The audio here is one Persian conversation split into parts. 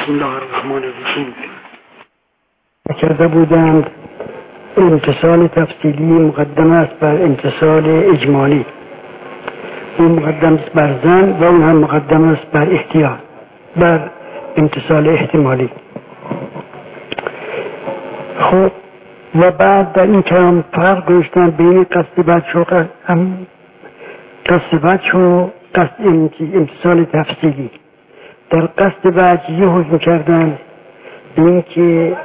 بسم الله الرحمن الرحیم. کرده بودند امتصال تفصیلی مقدم است بر امتصال اجمالی. اون مقدم است بر ظن و اون هم مقدم است بر احتیاط، بر امتصال احتمالی. خب و بعد در این کلام فرق گذاشتن بین قصد بچ و قصد امتصال تفصیلی. در قصد بچ یه حکم کردن به این که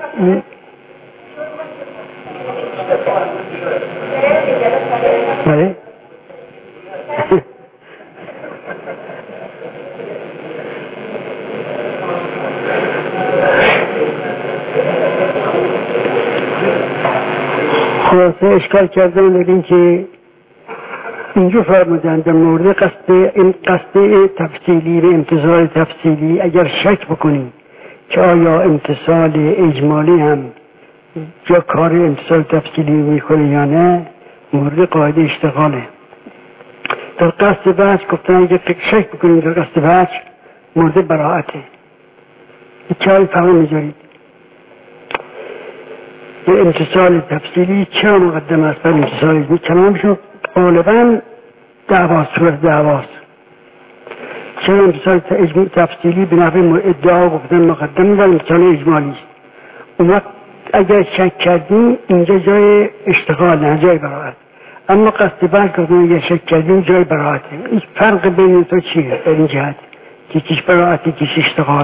بله خلاصه اشکال کردن در این که اینجا فرمودند در مورد قصد تفصیلی و امتصال تفصیلی اگر شک بکنیم که آیا امتصال اجمالی هم جا کار امتصال تفصیلی میکنه یا نه، مورد قاعده اشتغاله. در قصد بحث گفتن اگر شک بکنیم در قصد بحث مورد براعته. این چهار فهم میذارید به امتصال تفصیلی چرا مقدم است بر امتصال اجمالی؟ کلامشون غالبا صورت دعواست. چرا امتصال تفصیلی به نحو ادعا گفتن مقدم بر امتصال اجمالی است؟ اون وقت اگر شک کردیم اینجا جای اشتغال نه جای براعت. اما قصد بحث گفتن اگر شک کردیم جای براعته. این فرق بین تو چیه در این جهت که کیش براعتی کیش اشتغال؟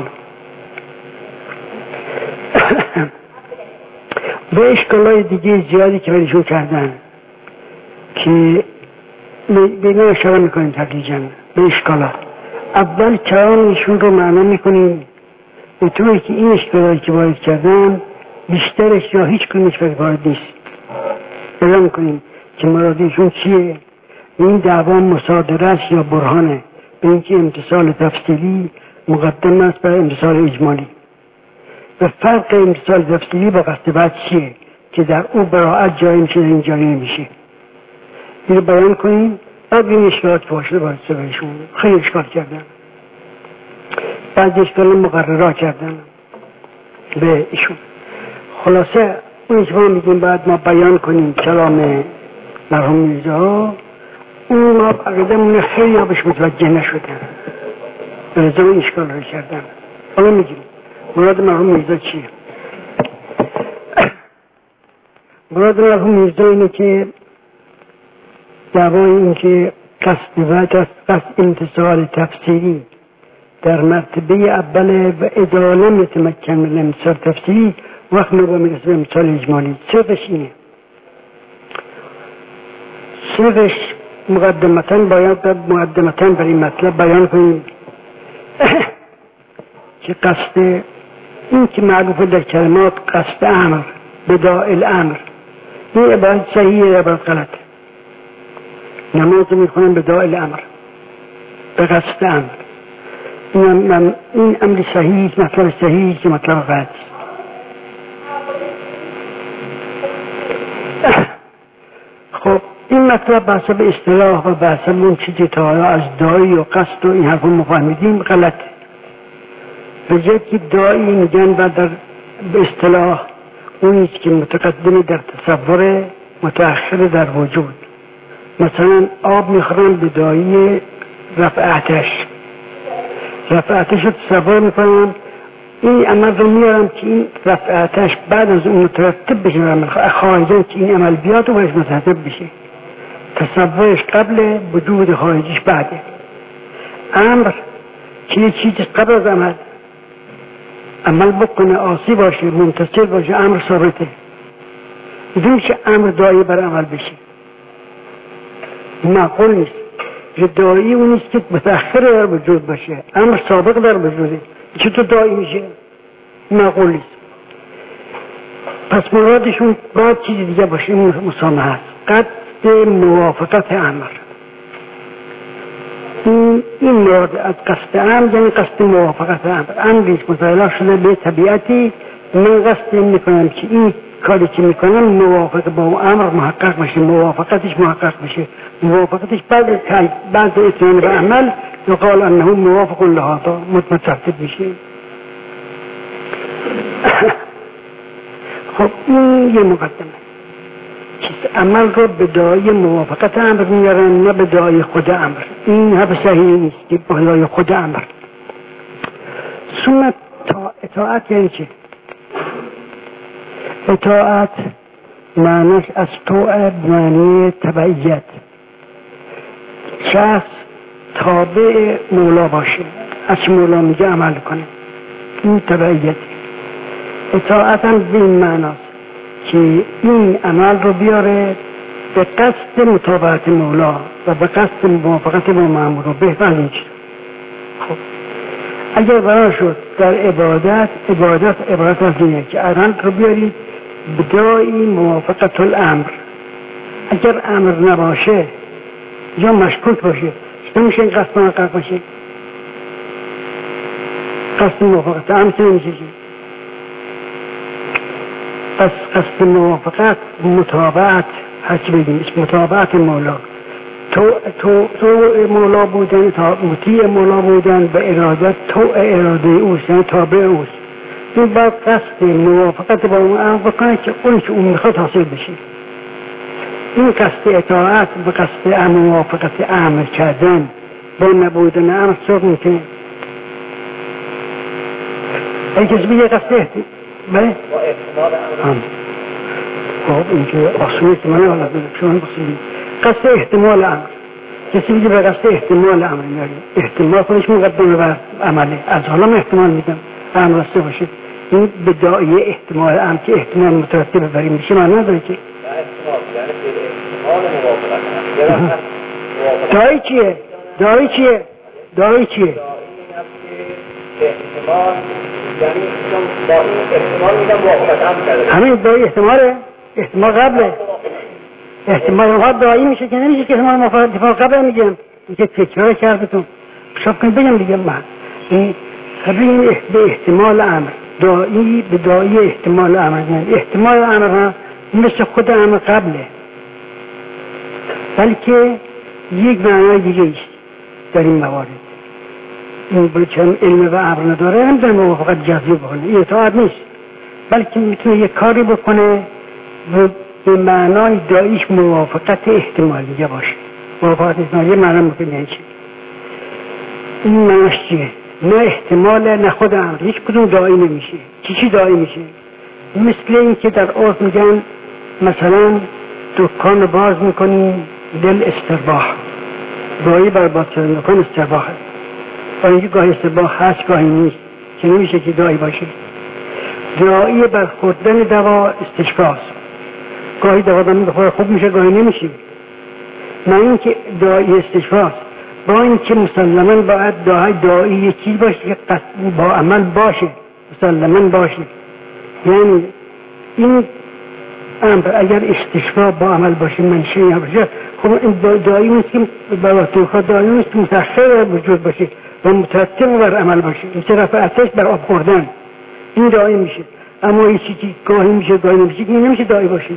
به اشکالای دیگه زیادی که برشون کردن که بینه اشاره میکنیم تدریجاً به اشکالات. اول کلامشون رو معنا میکنیم به طوری که این اشکالایی که وارد کردن بیشترش یا هیچ کنیش وارد نیست. بیان میکنیم که مرادشون چیه؟ این دعوا مصادره است یا برهانه به اینکه امتصال تفصیلی مقدم است بر امتصال اجمالی. و فرق امتصال تفصیلی با قصد بحث چیه که در او براعت جایی میشه، در این جایی نمیشه. این رو بیان کنیم. بعد این اشکالات باشه باید بهشون خیلی اشکال کردن. بعد اشکال مقررات کردن به ایشون. خلاصه اون که ما میگیم بعد ما بیان کنیم کلام مرحوم میرزا، اون ما بقیدمون خیلی ها بهش متوجه نشدن، به نظر اون اشکال رو کردن. حالا میگیم مراد مرحوم میرزا چیه؟ مراد مرحوم میرزا اینه که دعوای این که قصد امتصال تفسیری در مرتبه اول و اداره متمکن من امتصال تفسیری وقت نبا میرسه به امتصال اجمالی. صرفش اینه. صرفش مقدمتاً برای مطلب بیان کنیم که قصد این که معروف در کلمات قصد امر بداء الامر، این عبارت صحیحه عبارت غلط. نماز میخونن بداء الامر به قصد امر، این امر صحیح مطلب صحیح که مطلب غلط. خب این مطلب بحث به اصطلاح و بحث اون چیزی تا از داعی و قصد و این حرفون مفهمیدیم غلط. به جای که داعی میگن و در به اصطلاح اونیست که متقدم در تصور متأخر در وجود. مثلا آب میخورن به داعی رفع آتش رو تصور میکنن. این عمل رو میارم که این رفع آتش بعد از اون مترتب بشه، خارجان که این عمل بیاد و باش مترتب بشه. تصورش قبل، وجود خارجیش بعده. امر که یه چیز قبل از عمل بکنه، آسی باشه، منتصر باشه، امر ثابته. بدون که امر داعی بر عمل بشه معقول نیست. داعی اونیست که متأخر در وجود باشه، امر سابق در وجوده، چطور داعی میشه؟ معقول نیست. پس مرادشون باید چیزی دیگه باشه. مسامحه است، قصد موافقت امر. این مراد از قصد امر یعنی قصد موافقت امر. امریست متعلق شده به طبیعتی. من قصد میکنم که این کاری که میکنم موافق با امر محقق بشه، موافقتش محقق بشه. موافقتش بعد اتمام به عمل یقال انه موافق لهذا مترتب بشه. خب این یه مقدمه. عمل رو به دعای موافقت امر میارن نه به دعای خود امر. این حرف صحیح نیست که به دعای خود امر. سنت اطاعت یعنی چه؟ اطاعت معنیش از طاعت معنی تبعیت، شخص تابع مولا باشه، از مولا میگه عمل کنه، این تبعیت. اطاعت هم به این معناست که این عمل رو بیاره به قصد مطابقت مولا و به قصد موافقت با مأمور رو بهتر نیست. خب اگر قرار شد در عبادت از اینه که عمل رو بیارید بدایی موافقت الامر، اگر امر نباشه یا مشکوک باشه نمیشه این قصد محقق باشه. قصد موافقت امر که نمیشه، پس قصد موافقت مطابقت هرچی بگیم مطابقت مولا، تو مولا بودن، مطیع مولا بودن به ارادت، تو اراده اوست، یعنی تابع اوست. این باید قصد موافقت با اون امر بکنه که اون که اون میخواد حاصل بشه. این قصد اطاعت به قصد موافقت امر کردن با نبودن امر صرف میکنه. ای کسی بگه قصد بله؟ خب این که اصولی که من حالا بگم شما بخصید قصد احتمال امر، کسی بگه به قصد احتمال امر میاری، احتمال خودش مقدمه بر عمله، از حالا احتمال میدم امر راسته باشه. این به داعیه احتمال امر که احتمال مترتب بر این میشه معنی نداره که داعی چیه؟ داعی چیه؟ داعی چیه؟ احتمال یعنی با این احتمال میگم موافقت امر کرده. همین داعی احتماله؟ احتمال قبله. احتمال قبل داعی میشه که نمیشه که احتمال موافقت قبل میگم. این که تکرار کردتون شاید کنید بگم دیگه من این به احتمال امر، داعی به داعی احتمال امر، احتمال امر ها مثل خود امر قبله بلکه یک معنای دیگه است در این موارد. این بلکه علم و امر نداره نمیتونه موافقت جزمی بکنه، این اطاعت نیست، بلکه میتونه یک کاری بکنه و به معنای داعیش موافقت احتمالیه باشه. موافقت احتمالیه معنی میکنه چی؟ این معنیش چیه؟ نه احتمال نه خود امر، هیچ کدوم داعی نمیشه. چی داعی میشه؟ مثل این که در عرف میگن مثلا دکان باز میکنیم دل استرباح، داعی بر باز کردن دکان استرباحه، با اینکه گاهی استرباح هست گاهی نیست که نمیشه که داعی باشه. داعی بر خوردن دوا استشفاست، گاهی دوا دارم بخوره خوب میشه گاهی نمیشه. نه اینکه داعی استشفاست، با اینکه مسلماً باید داعی یک چیز باشه که با عمل باشه، مسلماً باشه. یعنی این امر اگر استشفا با عمل باشه منشه یا باشه، خب این داعی نیست که برای خود داعی نیست که متأخر وجود باشه و مترتب بر عمل باشه، مثل رفع آتش بر آب خوردن، این داعی میشه. اما این چیزی گاهی میشه گاهی نمیشه که نمیشه داعی باشه.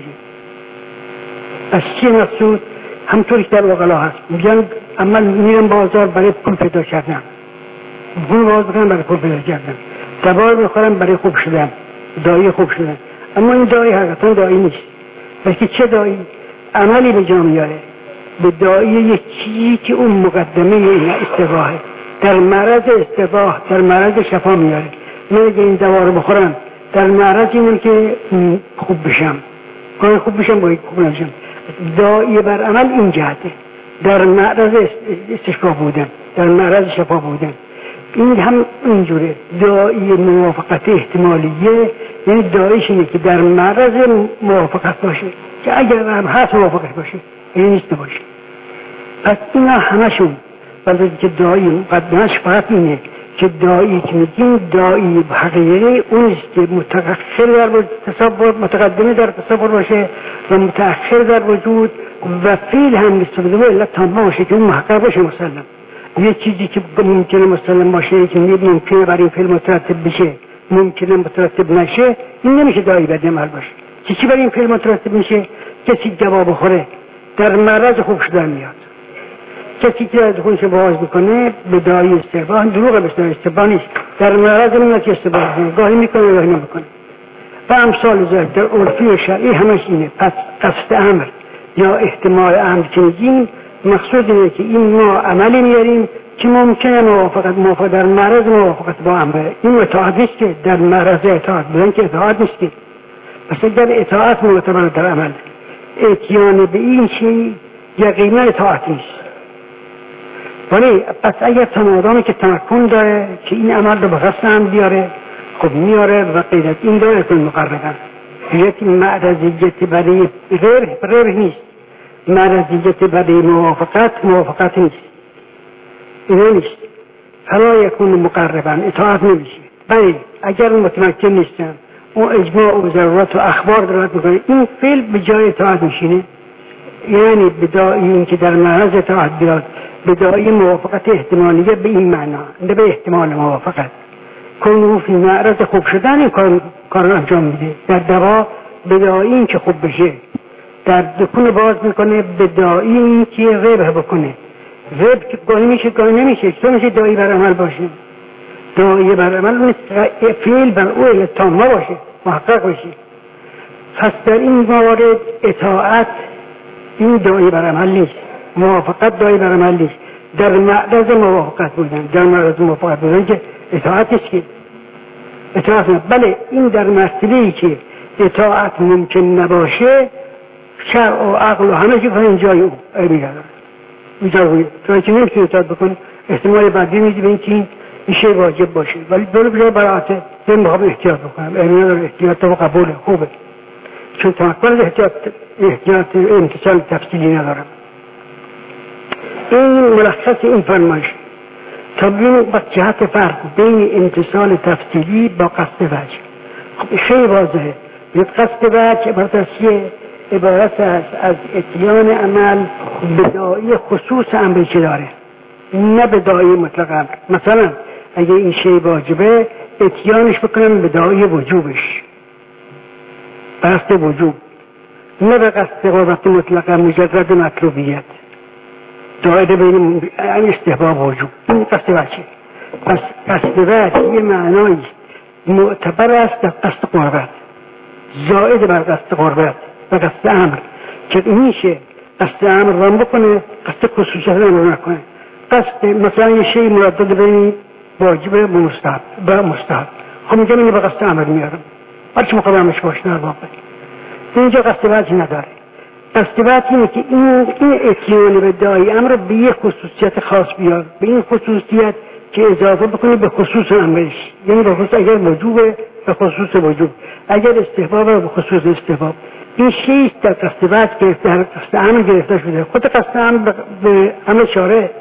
از چی مقصود؟ همطوری که در وقلا هست میگن عمل میرم بازار برای پول پیدا کردن، پول باز بکنم برای پول پیدا کردن، دوا بخورم برای خوب شدن، داعی خوب شدن. اما این داعی حقیقتا داعی نیست، بلکه چه داعی؟ عملی به جا میاره به داعی یک چیزی که اون مقدمه این استباحه، در معرض استباح، در معرض شفا میاره. من اگه این دوا رو بخورم در معرض اینم که خوب بشم، گاهی خوب بشم گاهی خوب نشم. داعی بر عمل این جهته، در معرض استشفا بودن، در معرض شفا بودن. این هم اینجوره. داعی موافقت احتمالیه یعنی داعیش اینه که در معرض موافقت باشه، که اگر هم هست موافقت باشه این نیست باشه. پس اینا همشون بلکه که داعی مقدمش فقط اینه که داعی که میگیم داعی حقیقی اونیست که متأخر در تصور، متقدمه در تصور باشه و متأخر در وجود و فعل هم بستفاده و علت تامه باشه که اون محقق باشه مسلم. یه چیزی که ممکنه مسلم باشه که ممکنه برای این فعل مترتب بشه ممکنه مترتب نشه، این نمیشه داعی بد عمل باشه. چی برای این فعل مترتب میشه؟ کسی دوا بخوره در معرض خوب شدن میاد، کسی که از خونش باز بکنه به داعی استرباح، دروغ به استرباح نیست، در معرض این که استفاده کنه، گاهی میکنه گاهی نمیکنه و امثال ذلک. در عرفی و شرعی همش اینه. پس قصد امر یا احتمال امر که میگیم مقصود اینه که این ما عملی میاریم که ممکنه موافقت در معرض موافقت با امره. این اطاعت نیست که در معرض اطاعت بودن که اطاعت نیست که. پس اگر اطاعت معتبر در عمل، اتیان به این چی یقینا اطاعت نیست. ولی پس اگر تمادامی که تمکن داره که این عمل رو به قصد امر بیاره، خب میاره و قیدت این داره کن مقربا. یک معرضیت برای غیر نیست، معرضیت برای موافقت نیست، اینه نیست. فلا یکون مقربا، اطاعت نمیشه. بله اگر متمکن نیستن اون اجماع و ضرورت و اخبار دارد میکنه، این فعل به جای اطاعت میشینه. یعنی بدایی این که در معرض اطاعت بیاد، بدایی موافقت احتمالیه به این معنا، نه به احتمال موافقت. کنو فی معرض خوب شدن این کار انجام میده. در دوا بدایی این که خوب بشه، در دکون باز میکنه بدایی این که غیبه بکنه. غیب که گاهی میشه گاهی نمیشه، چطور میشه دایی بر عمل باشه؟ دایی بر عمل نیست، فعل بر او تامه باشه، محقق باشه. پس در این موارد اطاعت این دایی بر عمل نیست، موافقت دایی بر عمل نیست. در معرض موافقت بودن که اطاعت نیست که اطاعت نه. بله این در مرتبه‌ای که اطاعت ممکن نباشه، شرع و عقل و همه چی کنه جای او میگردن میگردن جایی که نمیتونه اطاعت بکنه. احتمال بعدی میدی به این که این شی واجب باشه، ولی داره بجای براعته من بخوام احتیاط بکنم. امینا داره احتیاط و قبوله خوبه، چون تمکن احتیاط امتصال تفصیلی ندارم. این ملخص این فرمایش تا ببینیم با جهت فرق بین امتصال تفصیلی با قصد وجه. خب خیلی واضحه. قصد وجه عبارت است از اتیان عمل بدایی خصوص امری که داره، نه بدایی مطلق امر. مثلا اگه این شی واجبه اتیانش بکنم بدایی وجوبش، قصد وجوب، نه به قصد قربت مطلق مجرد مطلوبیت دایره بین استحباب وجوب. این قصد وجه. پس قصد وجه یه معنایی معتبر است در قصد قربت، زائد بر قصد قربت و قصد امر، که میشه قصد امر رام بکنه قصد خصوصیت رو نکنه. قصد مثلا یه شی مردد بین واجب و مستحب، خب میگم اینو به قصد امر میارم، هرچی مقابلش باشه در واقع اینجا قصد وجه نداره. قصد وجه اینه که این اتیان به دایی امر به یه خصوصیت خاص بیاد، به این خصوصیت که اضافه بکنه به خصوص امرش. یعنی به خصوص اگر وجوبه به خصوص وجوب، اگر استحباب به خصوص استحباب. این شیء در قصد وجه گرفته، در قصد امر گرفته شده. خود قصد امر به امر شارع،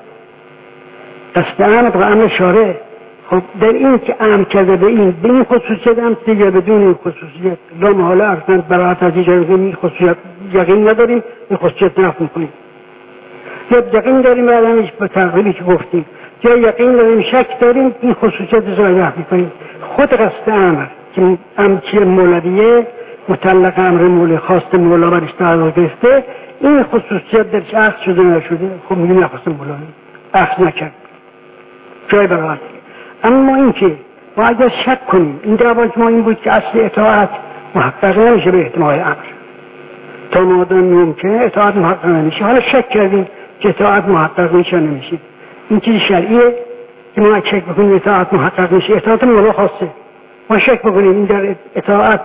قصد امر به امر شارع. خب در این که امر کرده به این خصوصیت هم یا بدون این خصوصیت لا محاله ارسنت براعت از ایجاد این خصوصیت یقین نداریم، این خصوصیت نفت میکنیم، یا یقین داریم بعدمش به تقریبی که گفتیم، یا یقین داریم شک داریم این خصوصیت رو نفت میکنیم. خود قصد امر که امچی مولویه مطلق امر مولی خواست مولا برش تعلق گرفته، این خصوصیت درش اخذ شده نشده، خب میگیم نخواست مولا اخذ نکرد جای براعت. اما این که ما اگر شک کنیم، این دعواج ما این بود که اصل اطاعت محقق نمیشه به احتمال امر، تا مادام ممکنه اطاعت محقق نمیشه. حالا شک کردیم که اطاعت محقق میشه نمیشه، این چیز شرعیه که ما شک بکنیم اطاعت محقق میشه. اطاعت مولا خواسته، ما شک بکنیم این در اطاعت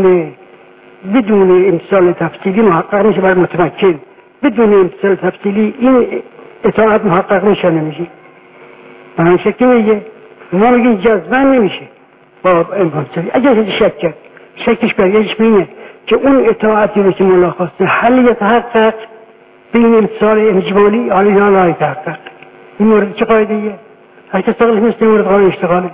بدون امتصال تفصیلی محقق میشه برای متمکن، بدون امتصال تفصیلی این اطاعت محقق میشه نمیشه. من شکی میگه ما میگیم جذبن نمیشه با امکان سری. اگر شک کرد شکش برگشت بینه که اون اطاعتی رو که مولا خواسته حل یتحقق بین امتصال اجمالی علیه لا یتحقق. این مورد چه قاعده ایه؟ هر کس تقلیف مثل مورد قانون اشتغاله.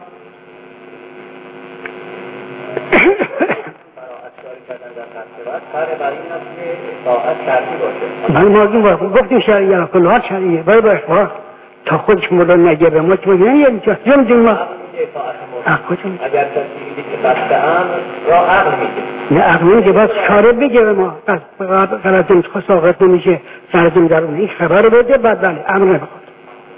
ما گفتیم شرعیه کلها شرعیه برای باش تا خودش مولا نگه به ما که بگیرن یه اینجا جمع ما اگر کسی میگه که قصد امر را عقل میگه، نه عقل میگه باز شارع بگه به ما غلط ساقط نمیشه سرزم درونه این خبر بده بعد بله امر نبخواد.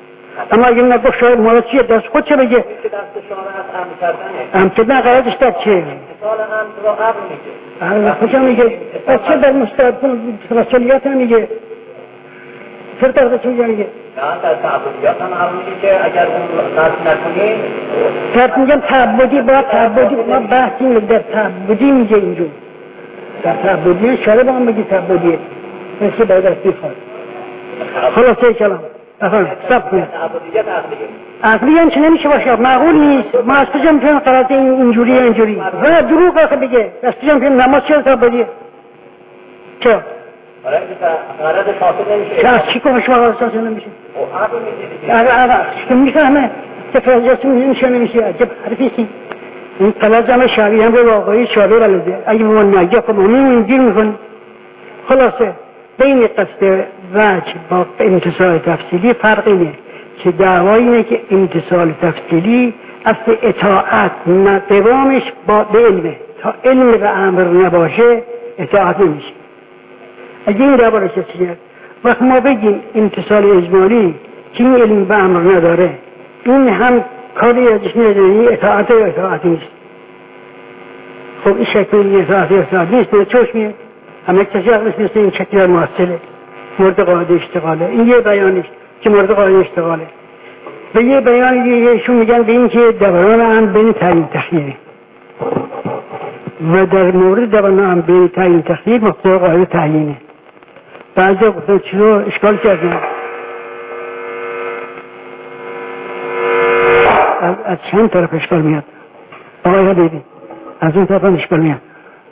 اما اگه نگفت شاید مالا چیه دست خود چه بگه؟ که دست شما از امر کردنه. امر کردن قرارش در چه؟ امثال امر را امر میگه. خوشم میگه از چه در مستقبل مسئولیت هم میگه چرا در چه میگه؟ نه در تعبدیات هم امر میگه که اگر اون قصد نکنیم فرد میگم تعبدی با تعبدی ما بحثیم در تعبدی میگه اینجور در تعبدی شاره با هم بگی تعبدیه مثل باید از بیخواد خلاصه کلام افهم سب کنید تعبدیات عقلیه. عقلی هم چه نمیشه باشه معقول نیست ما از کجا میتونیم قرارت اینجوری و دروغ آخه بگه از کجا میتونیم نماز چه تعبدیه چرا؟ برای اینکه غرض حاصل نمیشه. چه از چی کنم شما غرض حاصل نمیشه؟ او عقل میگه دیگه. چون میفهمه که فرجاست میشه نمیشه عجب حرفیستی این تلازم شعبی هم رو واقعی شعبی بلده اگه من نگه خب همین گیر میکنی خلاصه بین قصد وجه با امتصال تفصیلی فرق اینه که دعوای اینه که امتصال تفصیلی اصل اطاعت قوامش به علمه تا علم به امر نباشه اطاعت نمیشه اگه این دعوا چیه وقت ما بگیم امتصال اجمالی که این علم به امر نداره این هم کاری ازش نداره اطاعت یا اطاعت نیست خب این شکلی اطاعت یا اطاعت نیست به چوش میه همه کسی عقلش مثل این شکلی موصله مورد قاعده اشتغاله این یه بیانیست که مورد قاعده اشتغاله به یه بیان دیگه ایشون میگن به این که دوران هم بین تعیین تخییره و در مورد دوران هم بین تعیین تخییر مقتضای قاعده تعیینه بعضی گفتن چیزو اشکال کردن از چند طرف اشکال میاد آقای حبیبی از اون طرف هم اشکال میاد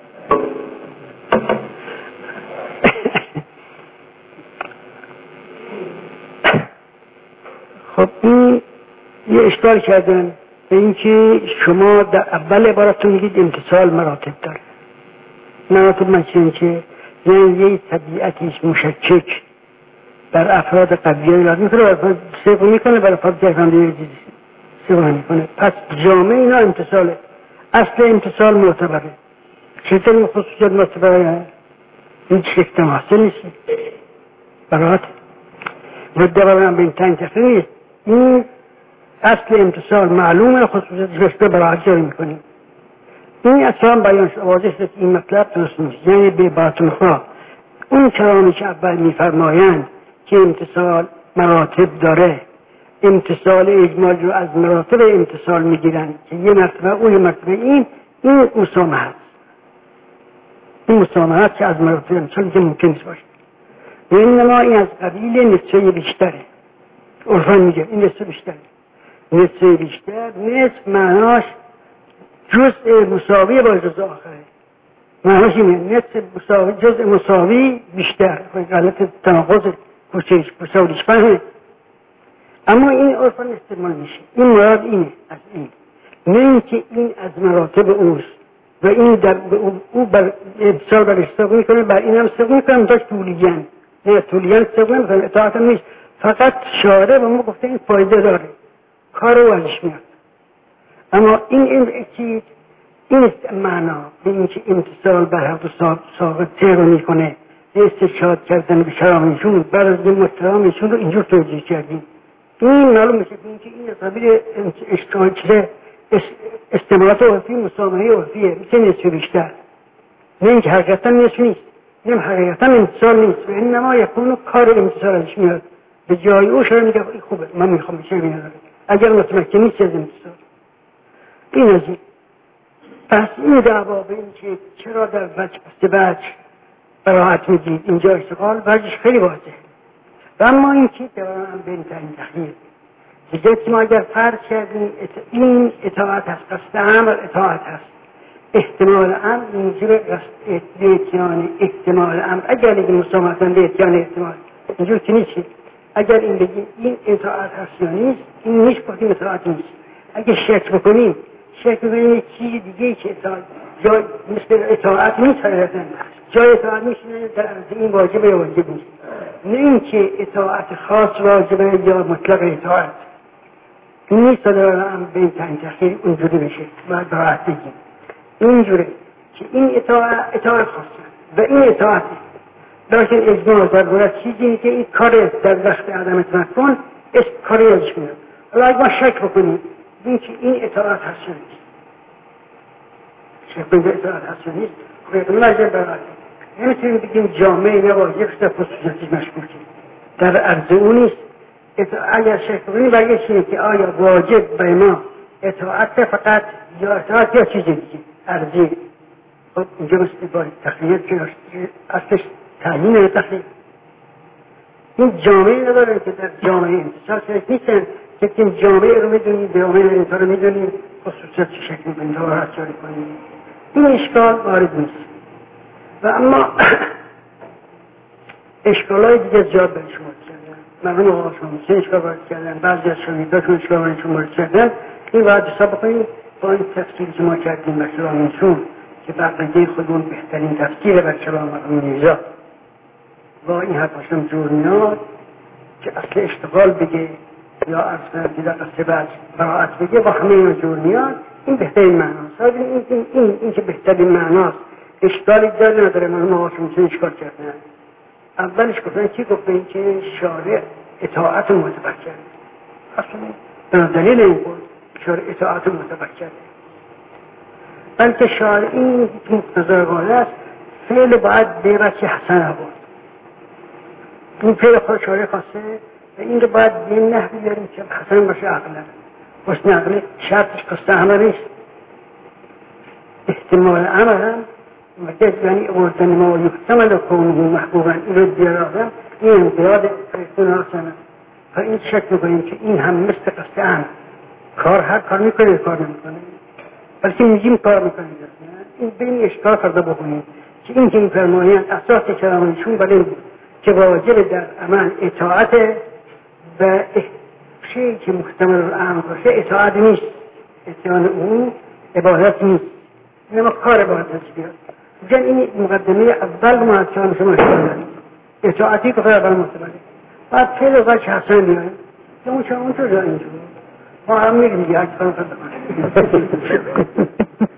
خب این یه اشکال کردن به اینکه شما در اول عبارتون میگید امتصال مراتب داره مراتب مثل که یعنی یه طبیعتیش مشکک در افراد قبیه ایلاد میکنه بر افراد سیقو میکنه بر افراد جرفنده سیقو میکنه پس جامعه اینا امتصاله اصل امتصال معتبره چطور خصوصیت معتبره این شکل تماثل نیست برات و دوران به این تنگ تخییر نیست این اصل امتصال معلومه خصوصیتش بسته براحت جاری میکنیم این اصلا بیان واضح شد این مطلب درست نیست یعنی به باطنها اون کلامی که اول میفرمایند که امتصال مراتب داره امتصال اجمال رو از مراتب امتصال میگیرن که یه مرتبه اون مرتبه این مسامحه هست این مسامحه هست که از مراتب امتصال که ممکن نیست باشه اینما این از قبیل نصفه بیشتره عرفان میگه این نصفه بیشتره نصفه بیشتر نصف معناش جزء مساوی با جزء آخره معناش اینه نصف مساوی جزء مساوی بیشتر غلط تناقض کوچهش فهمه اما این عرفان استعمال میشه این مراد اینه از این نه اینکه این از مراتب اوست و این در او بر ابصار بر اشتاق میکنه بر این هم استاق میکنه داشت طولیگن نه طولیگن استاق نمیکنه اطاعت هم نیست فقط شاره و ما گفته این فایده داره کار او ازش میاد اما این چیز این است معنا به اینکه امتصال بر هر دو ساقط تیرو میکنه استشهاد کردن به شرامشون بعد از این مسترامشون رو اینجور توجیه کردیم این معلوم میشه که این قبیل اشتغال استعمالات عرفی مسامحه عرفیه میشه نصف بیشتر نه اینکه حقیقتا نصف نیست نه حقیقتا امتصال نیست و اینما یکونو کار امتصال ازش میاد به جای او شده میگه این خوبه من میخوام بشه میاداره اگر متمکن نیست از امتصال این از این پس این دعوا به این که چرا در وجه براحت میدید اینجا اشتغال وجهش خیلی واضحه و اما این که دوران بین تعیین تخییر دیگه که ما اگر فرض کردیم این اطاعت هست قصد امر اطاعت هست احتمال امر اینجور اتیان احتمال امر اگر بگیم مسامحتن به اتیان احتمال اینجور که نیست اگر این بگیم این اطاعت هست یا نیست این نیست بودیم اطاعت نیست اگر شک بکنیم یک چیز دیگه که جای مثل اطاعت نیست جای اطاعت نیست در این واجبه یا واجب نیست نه این که اطاعت خاص واجبه یا مطلق اطاعت این نیست دارم به این تعیین تخییر اونجوری بشه باید براحت بگیم اینجوره که این اطاعت خاصه و این اطاعت داشتن اجماع در بورد چیزی که این کار در وقت عدم تمکن کاری ازش میاد. حالا اگه ما شک بکنیم این که این اطاعت هست یا نیست، شک کنیم اطاعت هست یا نیست، خب مرجع براته. نمیتونیم بگیم جامعه نواجه در خصوصیتش مشکوکه، در عرض اون نیست. اگر شک کنیم برگشت اینه که آیا واجب به ما اطاعت فقط یا اطاعت یا چیز دیگه عرضی. خب اینجا مثل باید تخلیت که اصلش تعیین تخلیت. این جامعه نداره که در جامعه انتصال شدید نیستن که این جامعه رو میدونیم، جامعه انتصال رو میدونیم، خصوصیت چه شکل میکنیم، داره هست جاری کنیم. این اشکال وارد نیست. و اما اشکالای دیگه زیاد برای شما کردن. مرحوم آقا شما سه اشکال وارد کردن، بعضی از شاگرداشون اشکال وارد کردن. این باید حساب بکنیم با این تفسیری که ما کردیم بر کلام ایشون که بقیده خودمون بهترین تفسیر بر کلام مرحوم میرزا با این حرفاشم جور میاد که اصل اشتغال بگه یا اصلا دیگر قصه بعد براعت بگه با همه اینا جور میاد. این بهترین معناست. این که بهترین معناست اشکالی داره نداره. مرحوم آقا شما چه اشکال کردن؟ اولش گفتن چی گفتن که شارع اطاعت معتبر کرده. اصلا دلیل این بود شارع اطاعت معتبر کرده، بلکه شارع این مقتضای قاعده است فعل باید به وجه حسن آورد. این فعل خود شارع خواسته و این رو باید به نحوی بیاریم که حسن باشه عقلا. حسن عقلی شرطش قصد عمل نیست، احتمال عمل هم مجد یعنی اوردن ما یحتمل کونه محبوبا این رو بیار آدم این امتیاد فرستون حسنه. و این شک میکنیم که این هم مثل قصد عمل هر کار میکنه کار نمیکنه، بلکه میگیم کار میکنیم. این بین اشکال فرده بکنیم که این که این فرمایند اساس کلامشون بر این بود که واجب در عمل اطاعت و شیعی که محتمل الامر باشه اطاعت نیست، اطاعت اون عبادت نیست، اینما کار عبادت بیاد. جن این مقدمه اول ما چون شما اشکال اطاعتی که اول محتمله بعد فعل و وجه حسن بیایم که اون چون جا اینجور ما هم میگیم دیگه اکثر فرده